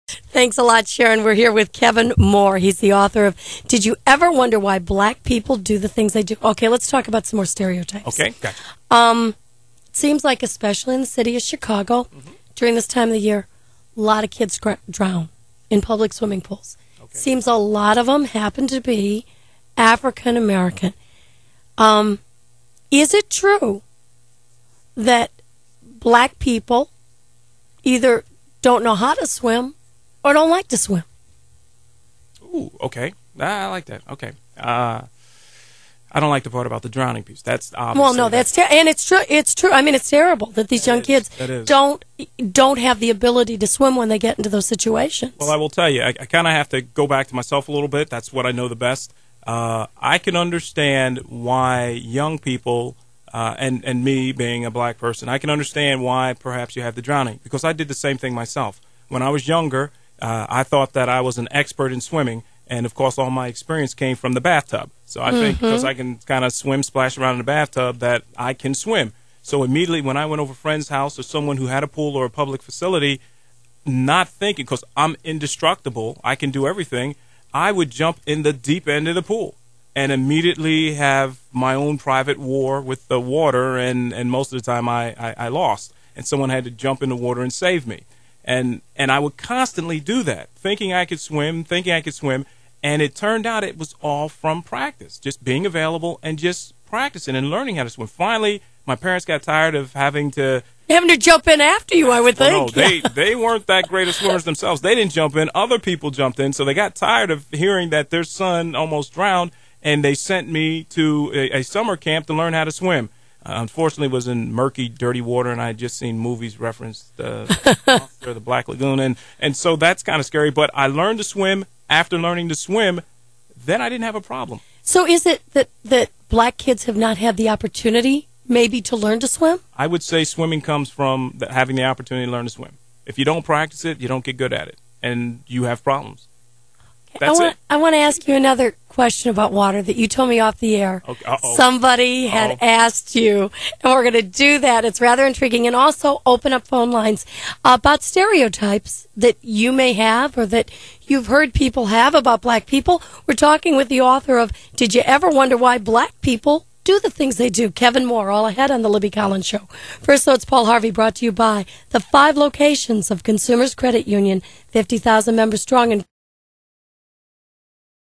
Thanks a lot, Sharon. We're here with Kevin Moore. He's the author of Did You Ever Wonder Why Black People Do the Things They Do? Okay, let's talk about some more stereotypes. Okay, gotcha. It seems like, especially in the city of Chicago, during this time of the year, a lot of kids drown in public swimming pools. Okay. Seems a lot of them happen to be African American. Is it true that black people either don't know how to swim or don't like to swim? Ooh, okay. I like that. Okay. I don't like the part about the drowning piece. That's obvious. Well, no, that's and it's true. It's true. I mean, it's terrible that these young kids don't have the ability to swim when they get into those situations. Well, I will tell you, I kind of have to go back to myself a little bit. That's what I know the best. I can understand why young people, and me being a black person, I can understand why perhaps you have the drowning, because I did the same thing myself. When I was younger, I thought that I was an expert in swimming, and of course all my experience came from the bathtub. So I think because I can kind of swim, splash around in the bathtub, that I can swim. So immediately when I went over a friend's house or someone who had a pool or a public facility, not thinking, because I'm indestructible, I can do everything, I would jump in the deep end of the pool and immediately have my own private war with the water, and most of the time I lost, and someone had to jump in the water and save me. And I would constantly do that, thinking I could swim, and it turned out it was all from practice, just being available and just practicing and learning how to swim. Finally, my parents got tired of having to jump in after you, I would think. No, they weren't that great of swimmers themselves. They didn't jump in. Other people jumped in, so they got tired of hearing that their son almost drowned, and they sent me to a summer camp to learn how to swim. Unfortunately, it was in murky, dirty water, and I had just seen movies referenced the Black Lagoon, and so that's kind of scary. But I learned to swim. After learning to swim, then I didn't have a problem. So is it that black kids have not had the opportunity maybe to learn to swim? I would say swimming comes from having the opportunity to learn to swim. If you don't practice it, you don't get good at it, and you have problems. That's it. I want to ask you another question about water that you told me off the air. Okay. Somebody had asked you, and we're going to do that. It's rather intriguing. And also open up phone lines about stereotypes that you may have or that you've heard people have about black people. We're talking with the author of Did You Ever Wonder Why Black People Do the Things They Do? Kevin Moore, all ahead on the Libby Collins Show. First, though, it's Paul Harvey, brought to you by the 5 locations of Consumers Credit Union, 50,000 members strong. And